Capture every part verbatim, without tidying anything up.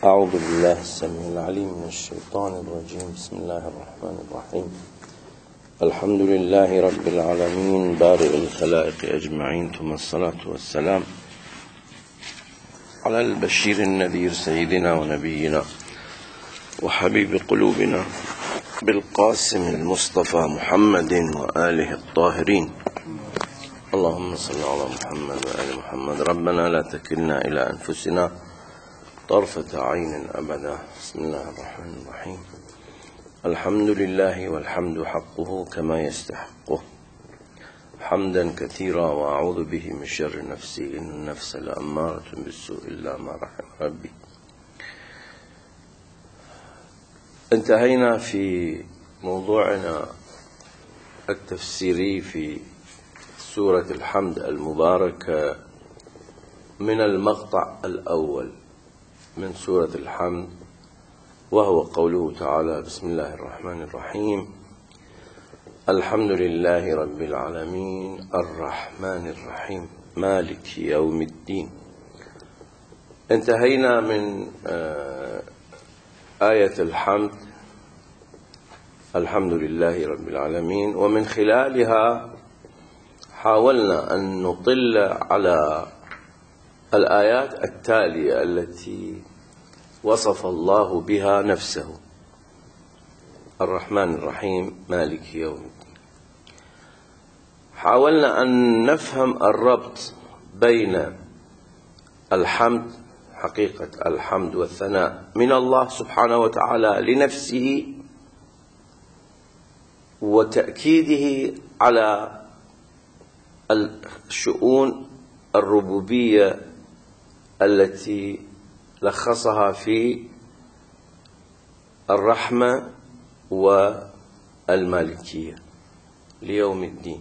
أعوذ بالله السميع العليم من الشيطان الرجيم. بسم الله الرحمن الرحيم. الحمد لله رب العالمين بارئ الخلائق أجمعين، ثم الصلاة والسلام على البشير النذير سيدنا ونبينا وحبيب قلوبنا بالقاسم المصطفى محمد وآله الطاهرين. اللهم صل على محمد وآل محمد. ربنا لا تكلنا إلى أنفسنا طرفة عين أبدا. بسم الله الرحمن الرحيم. الحمد لله والحمد حقه كما يستحقه حمدا كثيرا، وأعوذ به من شر نفسي إن النفس لأمارة بالسوء إلا ما رحم ربي. انتهينا في موضوعنا التفسيري في سورة الحمد المباركة من المقطع الأول من سورة الحمد، وهو قوله تعالى: بسم الله الرحمن الرحيم، الحمد لله رب العالمين الرحمن الرحيم مالك يوم الدين. انتهينا من آية الحمد، الحمد لله رب العالمين، ومن خلالها حاولنا أن نطل على الآيات التالية التي وصف الله بها نفسه: الرحمن الرحيم مالك يوم الدين. حاولنا أن نفهم الربط بين الحمد، حقيقة الحمد والثناء من الله سبحانه وتعالى لنفسه، وتأكيده على الشؤون الربوبية التي لخصها في الرحمة والمالكية ليوم الدين.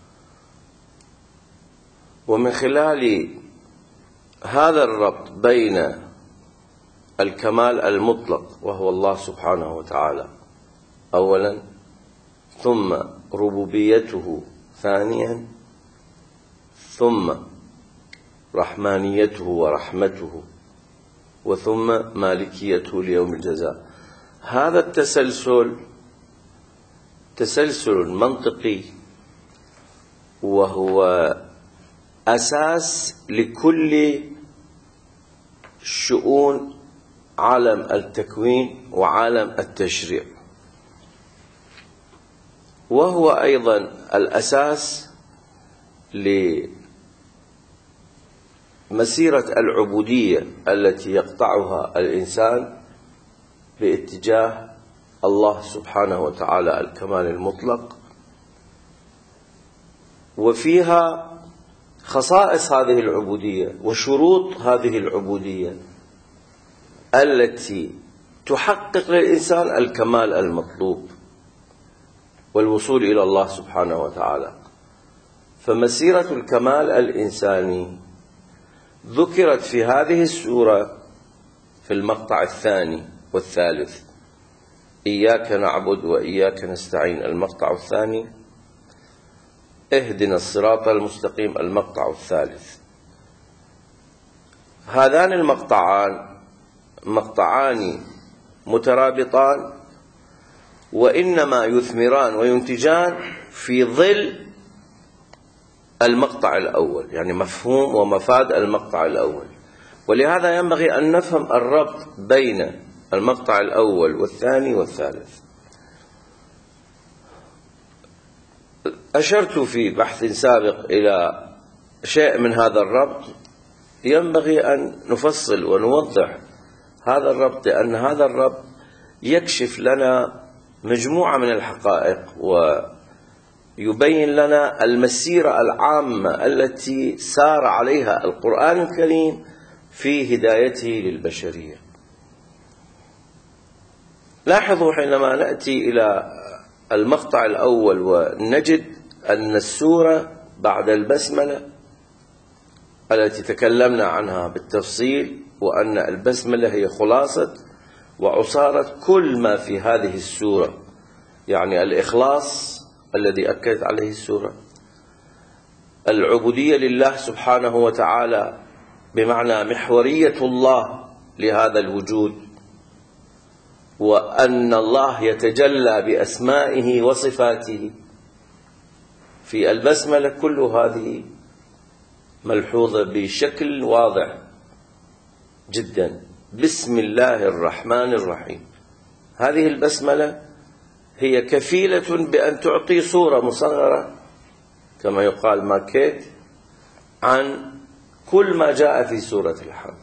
ومن خلال هذا الربط بين الكمال المطلق وهو الله سبحانه وتعالى أولا، ثم ربوبيته ثانيا، ثم رحمانيته ورحمته، وثم مالكيته ليوم الجزاء. هذا التسلسل تسلسل منطقي، وهو أساس لكل شؤون عالم التكوين وعالم التشريع، وهو أيضا الأساس لمسيرة العبودية التي يقطعها الإنسان باتجاه الله سبحانه وتعالى الكمال المطلق. وفيها خصائص هذه العبودية وشروط هذه العبودية التي تحقق للإنسان الكمال المطلوب والوصول إلى الله سبحانه وتعالى. فمسيرة الكمال الإنساني ذكرت في هذه السورة في المقطع الثاني والثالث: إياك نعبد وإياك نستعين المقطع الثاني، اهدنا الصراط المستقيم المقطع الثالث. هذان المقطعان مقطعان مترابطان، وإنما يثمران وينتجان في ظل المقطع الأول، يعني مفهوم ومفاد المقطع الأول. ولهذا ينبغي أن نفهم الربط بين المقطع الأول والثاني والثالث. أشرت في بحث سابق إلى شيء من هذا الربط، ينبغي أن نفصل ونوضح هذا الربط، لأن هذا الربط يكشف لنا مجموعة من الحقائق ويبين لنا المسيرة العامة التي سار عليها القرآن الكريم في هدايته للبشرية. لاحظوا حينما نأتي إلى المقطع الأول ونجد أن السورة بعد البسملة التي تكلمنا عنها بالتفصيل، وأن البسملة هي خلاصة وعصارة كل ما في هذه السورة، يعني الإخلاص الذي أكدت عليه السورة، العبودية لله سبحانه وتعالى بمعنى محورية الله لهذا الوجود، وأن الله يتجلى بأسمائه وصفاته في البسملة، كل هذه ملحوظة بشكل واضح جدا. بسم الله الرحمن الرحيم، هذه البسملة هي كفيلة بأن تعطي صورة مصغرة كما يقال ماكيت عن كل ما جاء في سورة الحمد.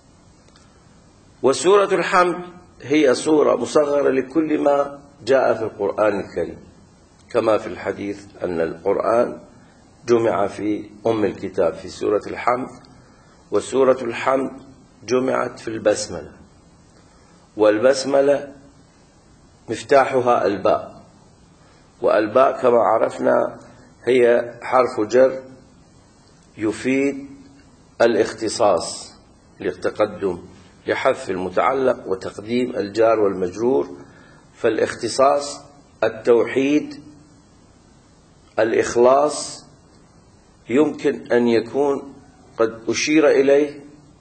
وسورة الحمد هي صورة مصغرة لكل ما جاء في القرآن الكريم، كما في الحديث أن القرآن جمع في أم الكتاب في سورة الحمد، وسورة الحمد جمعت في البسملة، والبسملة مفتاحها الباء، والباء كما عرفنا هي حرف جر يفيد الاختصاص للتقدم، لحذف المتعلق وتقديم الجار والمجرور. فالاختصاص التوحيد الإخلاص يمكن أن يكون قد أشير إليه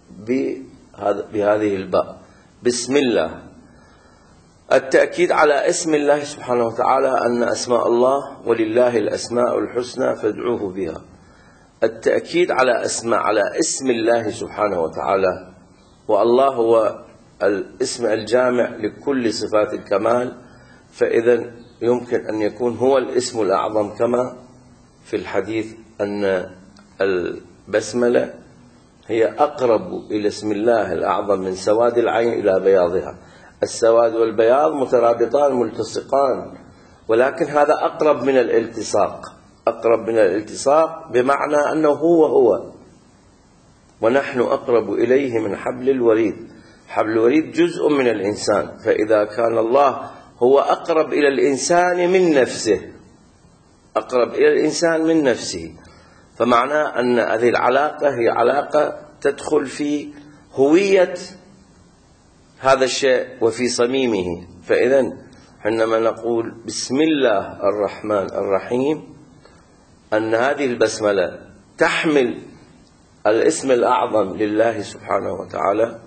بهذه الباء، بسم الله. التأكيد على اسم الله سبحانه وتعالى، أن أسماء الله ولله الأسماء الحسنى فادعوه بها. التأكيد على اسماء على اسم الله سبحانه وتعالى، والله هو الاسم الجامع لكل صفات الكمال، فإذا يمكن أن يكون هو الاسم الأعظم، كما في الحديث أن البسملة هي أقرب إلى اسم الله الأعظم من سواد العين إلى بياضها. السواد والبياض مترابطان ملتصقان، ولكن هذا أقرب من الالتصاق، أقرب من الالتصاق بمعنى أنه هو هو، ونحن أقرب إليه من حبل الوريد. حبل الوريد جزء من الإنسان، فإذا كان الله هو أقرب إلى الإنسان من نفسه، أقرب إلى الإنسان من نفسه، فمعناه أن هذه العلاقة هي علاقة تدخل في هوية هذا الشيء وفي صميمه. فإذا حينما نقول بسم الله الرحمن الرحيم، أن هذه البسملة تحمل الاسم الأعظم لله سبحانه وتعالى،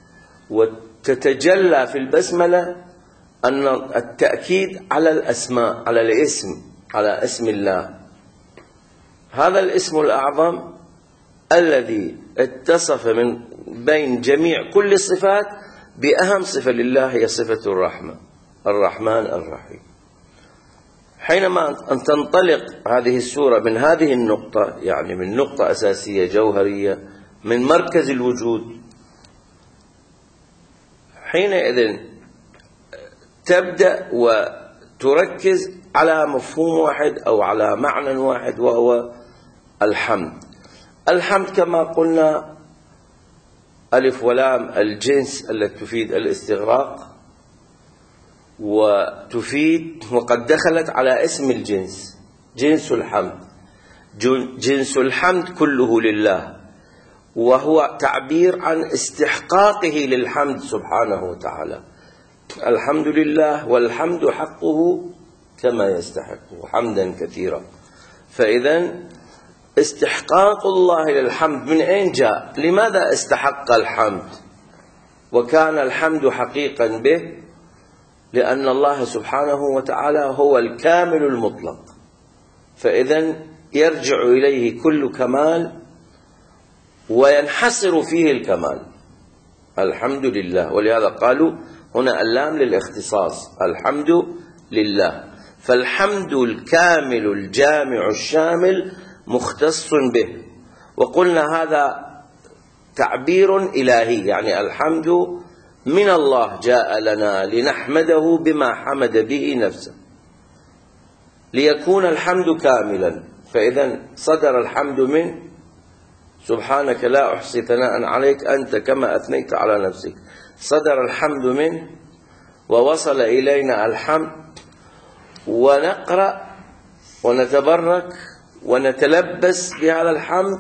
وتتجلى في البسملة أن التأكيد على الأسماء، على الاسم، على اسم الله. هذا الاسم الأعظم الذي اتصف من بين جميع كل الصفات بأهم صفة لله، هي صفة الرحمة، الرحمن الرحيم. حينما أن تنطلق هذه السورة من هذه النقطة، يعني من نقطة أساسية جوهرية من مركز الوجود، حينئذ تبدأ وتركز على مفهوم واحد أو على معنى واحد، وهو الحمد. الحمد كما قلنا ألف ولام الجنس التي تفيد الاستغراق، وتفيد وقد دخلت على اسم الجنس، جنس الحمد. جنس الحمد كله لله، وهو تعبير عن استحقاقه للحمد سبحانه وتعالى. الحمد لله، والحمد حقه كما يستحقه حمدا كثيرا. فإذا استحقاق الله للحمد من أين جاء؟ لماذا استحق الحمد وكان الحمد حقيقا به؟ لأن الله سبحانه وتعالى هو الكامل المطلق، فإذا يرجع إليه كل كمال وينحصر فيه الكمال. الحمد لله، ولهذا قالوا هنا اللام للاختصاص، الحمد لله. فالحمد الكامل الجامع الشامل مختص به، وقلنا هذا تعبير إلهي، يعني الحمد من الله جاء لنا لنحمده بما حمد به نفسه، ليكون الحمد كاملا. فإذا صدر الحمد من سبحانك لا أحصي ثناء عليك أنت كما أثنيت على نفسك، صدر الحمد منه ووصل إلينا الحمد، ونقرأ ونتبرك ونتلبس بهذا الحمد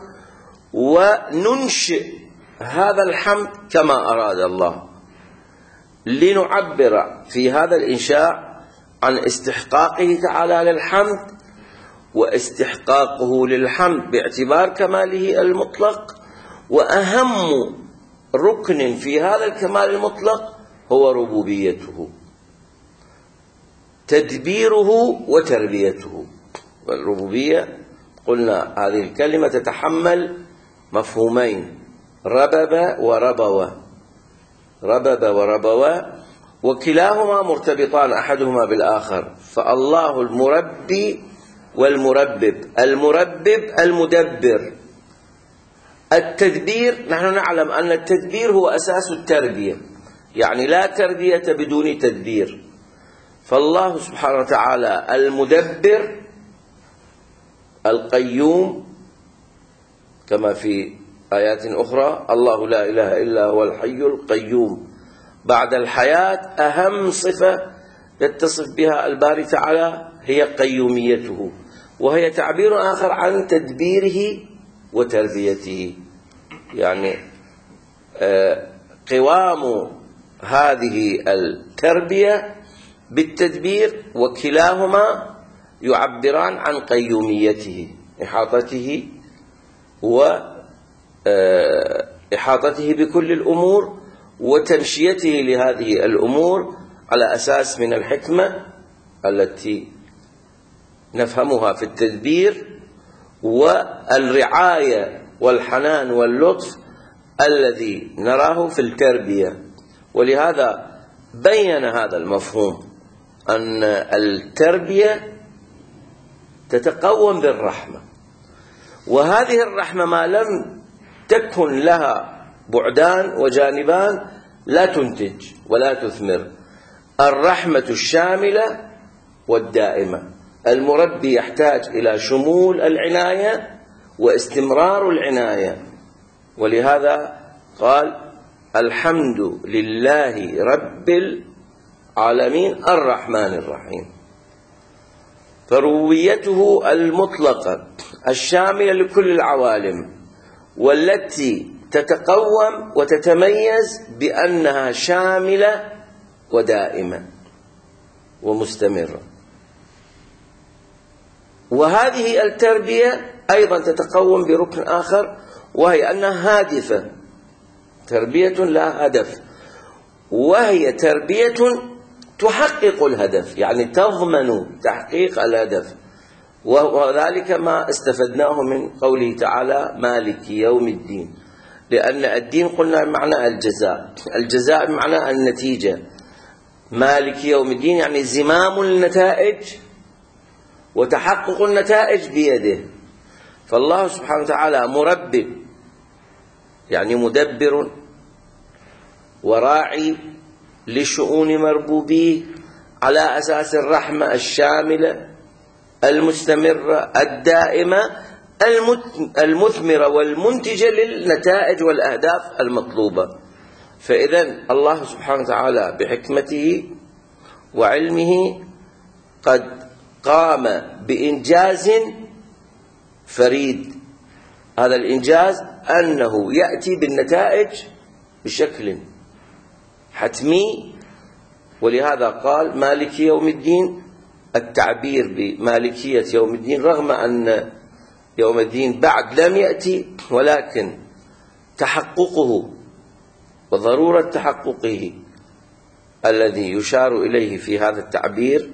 وننشئ هذا الحمد كما أراد الله، لنعبر في هذا الإنشاء عن استحقاقه تعالى للحمد، واستحقاقه للحمد باعتبار كماله المطلق، وأهم ركن في هذا الكمال المطلق هو ربوبيته، تدبيره وتربيته. والربوبية قلنا هذه الكلمة تتحمل مفهومين: ربب وربوة، ربب وربوة، وكلاهما مرتبطان أحدهما بالآخر. فالله المربي والمربب، المربب المدبر. التدبير، نحن نعلم أن التدبير هو أساس التربية، يعني لا تربية بدون تدبير. فالله سبحانه وتعالى المدبر القيوم، كما في آيات أخرى: الله لا إله إلا هو الحي القيوم. بعد الحياة أهم صفة يتصف بها الباري تعالى هي قيوميته، وهي تعبير آخر عن تدبيره وتربيته، يعني قوام هذه التربية بالتدبير، وكلاهما يعبران عن قيوميته، إحاطته وإحاطته بكل الأمور، وتمشيته لهذه الأمور على أساس من الحكمة التي نفهمها في التدبير، والرعاية والحنان واللطف الذي نراه في التربية. ولهذا بين هذا المفهوم أن التربية تتقوم بالرحمة، وهذه الرحمة ما لم تكن لها بعدان وجانبان لا تنتج ولا تثمر. الرحمة الشاملة والدائمة. المربي يحتاج إلى شمول العناية واستمرار العناية، ولهذا قال: الحمد لله رب العالمين الرحمن الرحيم. فربوبيته المطلقة الشاملة لكل العوالم، والتي تتقوم وتتميز بأنها شاملة ودائمة ومستمرة. وهذه التربية أيضا تتقوم بركن آخر، وهي أنها هادفة، تربية لها هدف، وهي تربية تحقق الهدف، يعني تضمن تحقيق الهدف. وذلك ما استفدناه من قوله تعالى: مالك يوم الدين. لأن الدين قلنا معنى الجزاء، الجزاء معنى النتيجة. مالك يوم الدين يعني زمام النتائج وتحقق النتائج بيده. فالله سبحانه وتعالى مربب، يعني مدبر وراعي لشؤون مربوبيه على أساس الرحمة الشاملة المستمرة الدائمة المثمرة والمنتجة للنتائج والأهداف المطلوبة. فإذا الله سبحانه وتعالى بحكمته وعلمه قد قام بإنجاز فريد. هذا الإنجاز أنه يأتي بالنتائج بشكل حتمي، ولهذا قال: مالك يوم الدين. التعبير بمالكية يوم الدين رغم أن يوم الدين بعد لم يأتي، ولكن تحققه وضرورة تحققه الذي يشار إليه في هذا التعبير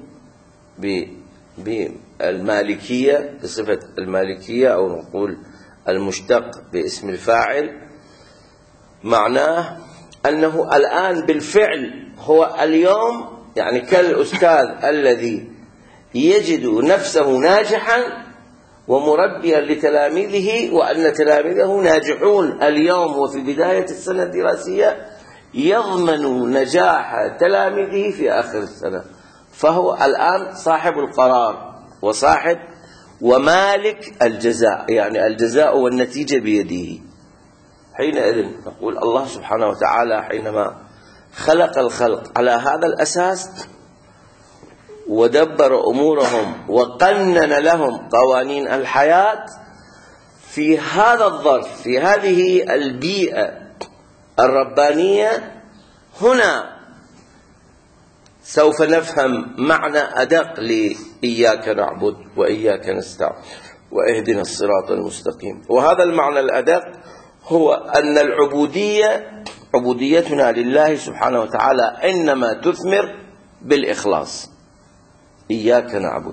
بالمالكية، بصفة المالكية، أو نقول المشتق باسم الفاعل، معناه أنه الآن بالفعل هو اليوم، يعني كالأستاذ الذي يجد نفسه ناجحا ومربيا لتلاميذه، وأن تلاميذه ناجحون اليوم وفي بداية السنة الدراسية، يضمن نجاح تلاميذه في آخر السنة. فهو الآن صاحب القرار وصاحب ومالك الجزاء، يعني الجزاء والنتيجة بيده. حينئذ نقول الله سبحانه وتعالى حينما خلق الخلق على هذا الأساس ودبر أمورهم وقنن لهم قوانين الحياة في هذا الظرف، في هذه البيئة الربانية، هنا سوف نفهم معنى أدق لإياك نعبد وإياك نستعين واهدنا الصراط المستقيم. وهذا المعنى الأدق هو أن العبودية عبوديتنا لله سبحانه وتعالى إنما تثمر بالإخلاص، إياك نعبد،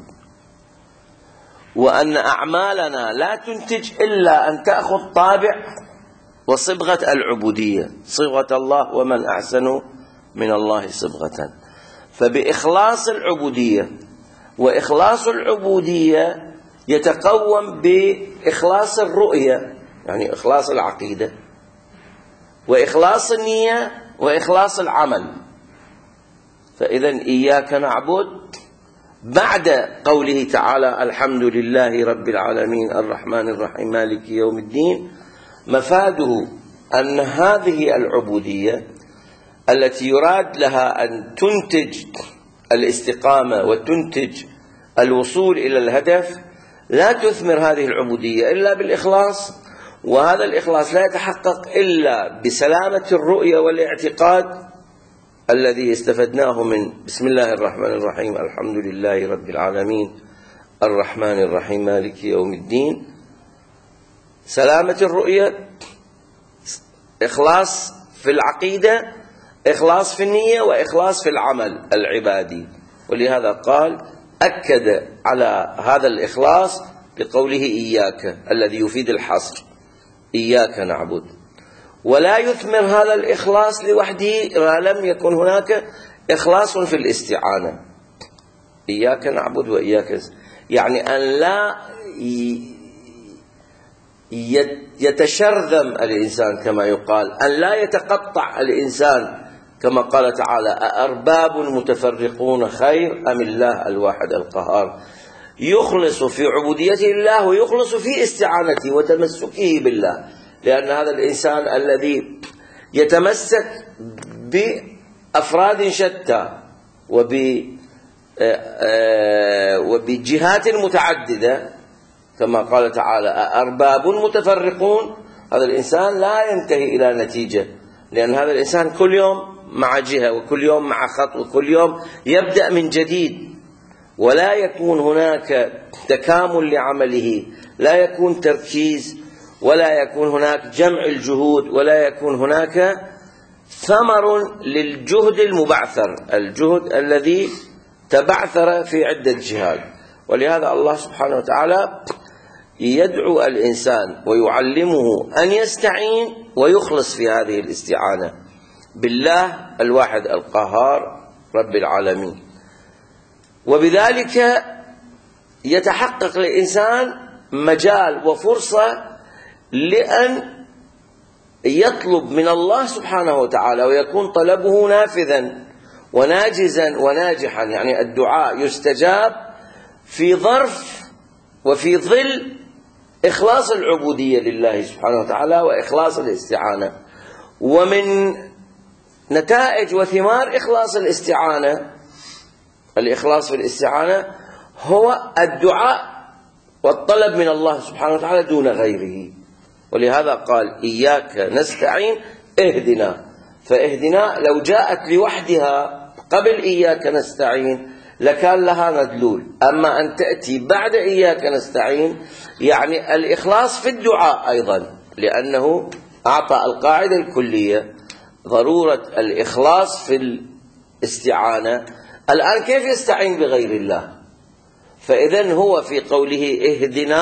وأن أعمالنا لا تنتج إلا أن تأخذ طابع وصبغة العبودية، صبغة الله ومن أحسن من الله صبغة. فبإخلاص العبودية، وإخلاص العبودية يتقوم بإخلاص الرؤية، يعني إخلاص العقيدة، وإخلاص النية، وإخلاص العمل. فإذا إياك نعبد بعد قوله تعالى الحمد لله رب العالمين الرحمن الرحيم مالك يوم الدين، مفاده أن هذه العبودية التي يراد لها أن تنتج الاستقامة وتنتج الوصول إلى الهدف لا تثمر هذه العبودية إلا بالإخلاص، وهذا الإخلاص لا يتحقق إلا بسلامة الرؤية والاعتقاد الذي استفدناه من بسم الله الرحمن الرحيم الحمد لله رب العالمين الرحمن الرحيم مالك يوم الدين. سلامة الرؤية، إخلاص في العقيدة، إخلاص في النية، وإخلاص في العمل العبادي. ولهذا قال أكد على هذا الإخلاص بقوله إياك الذي يفيد الحصر، إياك نعبد. ولا يثمر هذا الإخلاص لوحده ما لم يكن هناك إخلاص في الاستعانة. إياك نعبد وإياك، يعني أن لا يتشرذم الإنسان كما يقال، أن لا يتقطع الإنسان كما قال تعالى أأرباب متفرقون خير أم الله الواحد القهار. يخلص في عبوديته الله ويخلص في استعانته وتمسكه بالله، لأن هذا الإنسان الذي يتمسك بأفراد شتى وبجهات متعددة كما قال تعالى أأرباب متفرقون، هذا الإنسان لا ينتهي إلى نتيجة، لأن هذا الإنسان كل يوم مع جهة وكل يوم مع خط وكل يوم يبدأ من جديد، ولا يكون هناك تكامل لعمله، لا يكون تركيز، ولا يكون هناك جمع الجهود، ولا يكون هناك ثمر للجهد المبعثر، الجهد الذي تبعثر في عدة جهات. ولهذا الله سبحانه وتعالى يدعو الإنسان ويعلمه أن يستعين ويخلص في هذه الاستعانة بالله الواحد القهار رب العالمين. وبذلك يتحقق للإنسان مجال وفرصة لأن يطلب من الله سبحانه وتعالى ويكون طلبه نافذا وناجزا وناجحا، يعني الدعاء يستجاب في ظرف وفي ظل إخلاص العبودية لله سبحانه وتعالى وإخلاص الاستعانة. ومن نتائج وثمار إخلاص الاستعانة، الإخلاص في الاستعانة هو الدعاء والطلب من الله سبحانه وتعالى دون غيره. ولهذا قال إياك نستعين اهدنا، فاهدنا لو جاءت لوحدها قبل إياك نستعين لكان لها مدلول، أما أن تأتي بعد إياك نستعين يعني الإخلاص في الدعاء أيضا، لأنه أعطى القاعدة الكلية ضرورة الإخلاص في الاستعانة. الآن كيف يستعين بغير الله؟ فإذن هو في قوله اهدنا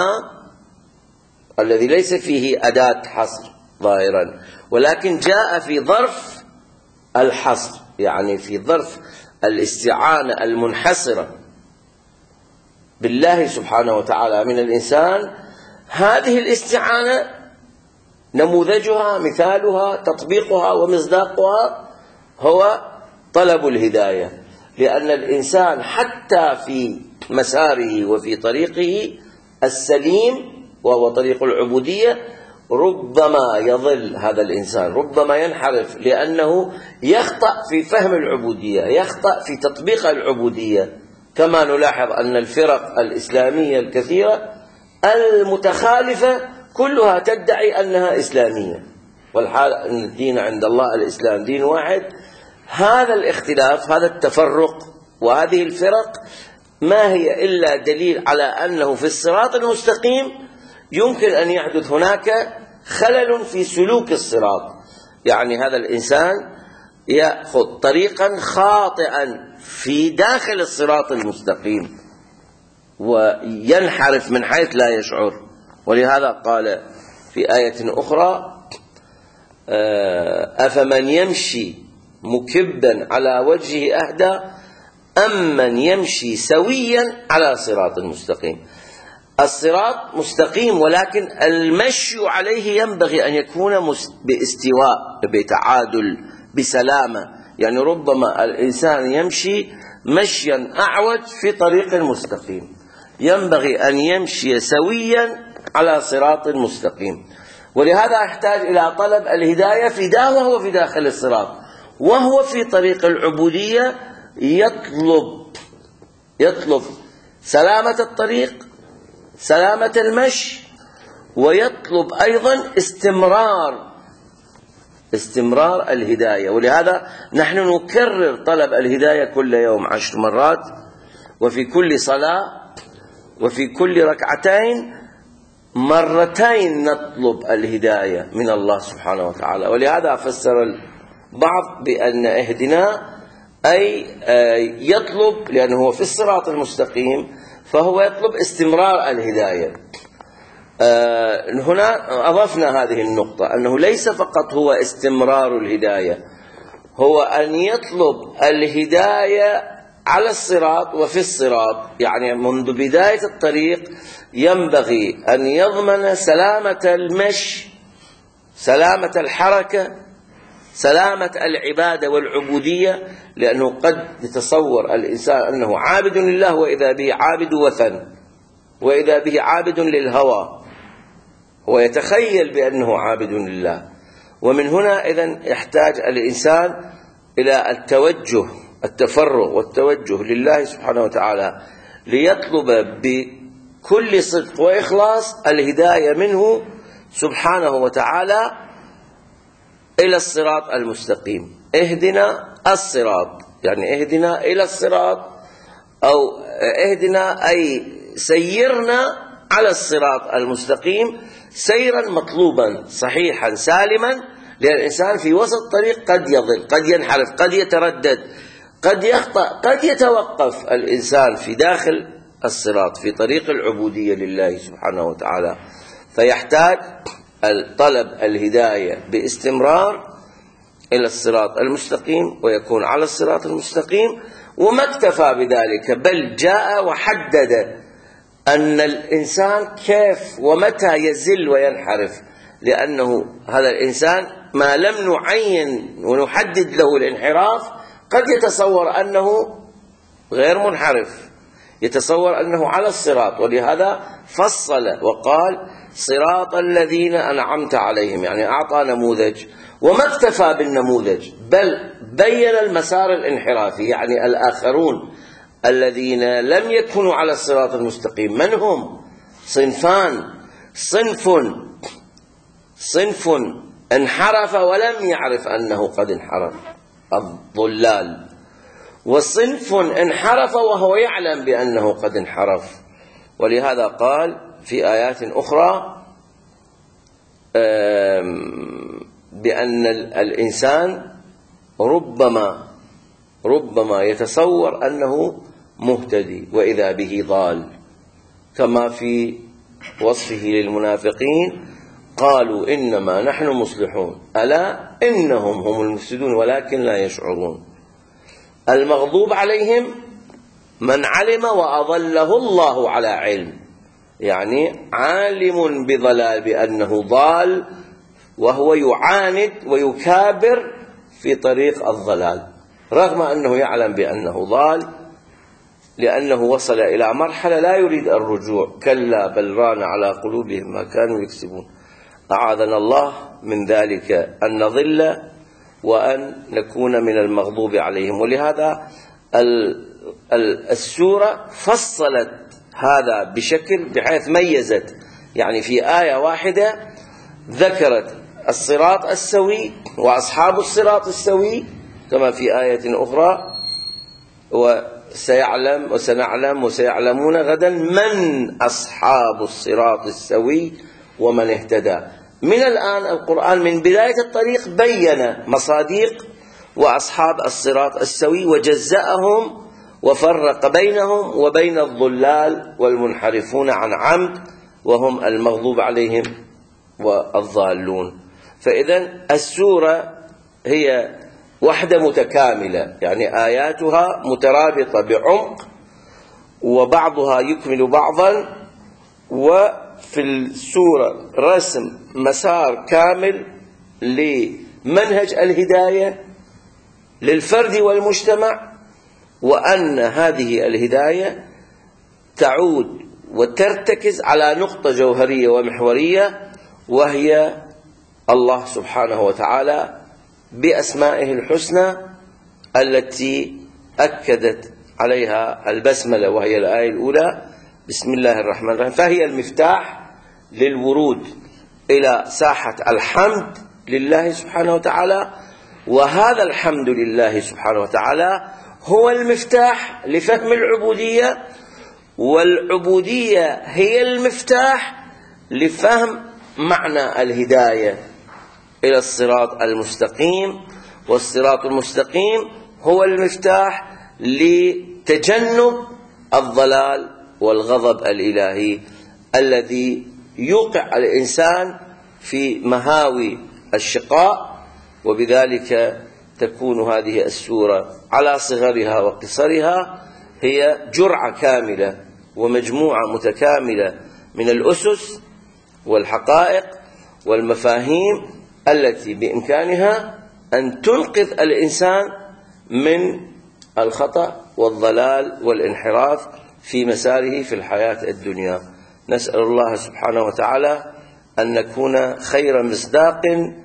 الذي ليس فيه أداة حصر ظاهرا، ولكن جاء في ظرف الحصر، يعني في ظرف الاستعانة المنحصرة بالله سبحانه وتعالى من الإنسان. هذه الاستعانة نموذجها مثالها تطبيقها ومصداقها هو طلب الهداية، لأن الإنسان حتى في مساره وفي طريقه السليم وهو طريق العبودية ربما يضل هذا الإنسان، ربما ينحرف، لأنه يخطأ في فهم العبودية، يخطأ في تطبيق العبودية، كما نلاحظ أن الفرق الإسلامية الكثيرة المتخالفة كلها تدعي أنها إسلامية، والحال أن الدين عند الله الإسلام دين واحد. هذا الاختلاف، هذا التفرق وهذه الفرق ما هي إلا دليل على أنه في الصراط المستقيم يمكن أن يحدث هناك خلل في سلوك الصراط، يعني هذا الإنسان يأخذ طريقا خاطئا في داخل الصراط المستقيم وينحرف من حيث لا يشعر. ولهذا قال في آية أخرى: أفمن يمشي مكبا على وجهه أهدى أم من يمشي سويا على صراط مستقيم. الصراط مستقيم، ولكن المشي عليه ينبغي أن يكون باستواء، بتعادل، بسلامة. يعني ربما الإنسان يمشي مشيا أعوج في طريق مستقيم، ينبغي أن يمشي سويا على صراط مستقيم. ولهذا يحتاج إلى طلب الهداية في دا وهو في داخل الصراط، وهو في طريق العبودية يطلب يطلب سلامة الطريق، سلامة المشي، ويطلب أيضا استمرار استمرار الهداية. ولهذا نحن نكرر طلب الهداية كل يوم عشر مرات، وفي كل صلاة وفي كل ركعتين مرتين نطلب الهداية من الله سبحانه وتعالى. ولهذا فسر البعض بأن اهدنا أي يطلب، لأنه هو في الصراط المستقيم فهو يطلب استمرار الهداية. هنا أضفنا هذه النقطة، أنه ليس فقط هو استمرار الهداية، هو أن يطلب الهداية على الصراط وفي الصراط. يعني منذ بداية الطريق ينبغي أن يضمن سلامة المشي، سلامة الحركة، سلامة العبادة والعبودية، لأنه قد يتصور الإنسان أنه عابد لله وإذا به عابد وثن، وإذا به عابد للهوى، ويتخيل بأنه عابد لله. ومن هنا إذن يحتاج الإنسان إلى التوجه، التفرغ والتوجه لله سبحانه وتعالى، ليطلب بكل صدق وإخلاص الهداية منه سبحانه وتعالى إلى الصراط المستقيم. اهدنا الصراط، يعني اهدنا إلى الصراط، أو اهدنا أي سيرنا على الصراط المستقيم سيرا مطلوبا صحيحا سالما، لأن الإنسان في وسط الطريق قد يضل، قد ينحرف، قد يتردد، قد يخطأ، قد يتوقف الإنسان في داخل الصراط في طريق العبودية لله سبحانه وتعالى. فيحتاج طلب الهداية باستمرار إلى الصراط المستقيم، ويكون على الصراط المستقيم. وما اكتفى بذلك، بل جاء وحدد أن الإنسان كيف ومتى يزل وينحرف، لأنه هذا الإنسان ما لم نعين ونحدد له الانحراف قد يتصور أنه غير منحرف، يتصور أنه على الصراط. ولهذا فصل وقال صراط الذين أنعمت عليهم، يعني أعطى نموذج. وما اكتفى بالنموذج، بل بين المسار الانحرافي، يعني الآخرون الذين لم يكونوا على الصراط المستقيم. من هم؟ صنفان: صنف صنف انحرف ولم يعرف أنه قد انحرف، الضلال، وصنف انحرف وهو يعلم بأنه قد انحرف. ولهذا قال في آيات أخرى بأن الإنسان ربما ربما يتصور أنه مهتدي وإذا به ضال، كما في وصفه للمنافقين: قالوا إنما نحن مصلحون ألا إنهم هم المفسدون ولكن لا يشعرون. المغضوب عليهم من علم وأضله الله على علم، يعني عالم بضلال، بأنه ضال، وهو يعاند ويكابر في طريق الضلال رغم أنه يعلم بأنه ضال، لأنه وصل إلى مرحلة لا يريد الرجوع. كلا بل ران على قلوبهم ما كانوا يكسبون. أعاذنا الله من ذلك أن نضل وأن نكون من المغضوب عليهم. ولهذا السورة فصلت هذا بشكل بحيث ميزت، يعني في آية واحدة ذكرت الصراط السوي وأصحاب الصراط السوي، كما في آية أخرى: وسيعلم وسنعلم وسيعلمون غدا من أصحاب الصراط السوي ومن اهتدى. من الآن القرآن من بداية الطريق بين مصاديق وأصحاب الصراط السوي وجزأهم وفرق بينهم وبين الضلال والمنحرفون عن عمد وهم المغضوب عليهم والضالون. فإذا السورة هي وحدة متكاملة، يعني آياتها مترابطة بعمق وبعضها يكمل بعضا، وفي السورة رسم مسار كامل لمنهج الهداية للفرد والمجتمع، وأن هذه الهداية تعود وترتكز على نقطة جوهرية ومحورية، وهي الله سبحانه وتعالى بأسمائه الحسنى التي أكدت عليها البسملة، وهي الآية الأولى بسم الله الرحمن الرحيم، فهي المفتاح للورود إلى ساحة الحمد لله سبحانه وتعالى. وهذا الحمد لله سبحانه وتعالى هو المفتاح لفهم العبودية، والعبودية هي المفتاح لفهم معنى الهداية إلى الصراط المستقيم، والصراط المستقيم هو المفتاح لتجنب الضلال والغضب الإلهي الذي يوقع الإنسان في مهاوي الشقاء. وبذلك تكون هذه السورة على صغرها وقصرها هي جرعة كاملة ومجموعة متكاملة من الأسس والحقائق والمفاهيم التي بإمكانها أن تنقذ الإنسان من الخطأ والضلال والانحراف في مساره في الحياة الدنيا. نسأل الله سبحانه وتعالى أن نكون خير مصداق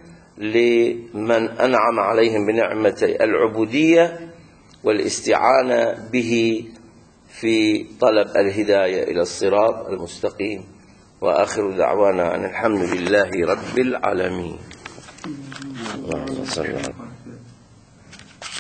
لمن أنعم عليهم بنعمة العبودية والاستعانة به في طلب الهداية إلى الصراط المستقيم. وآخر دعوانا أن الحمد لله رب العالمين. اللهم صل على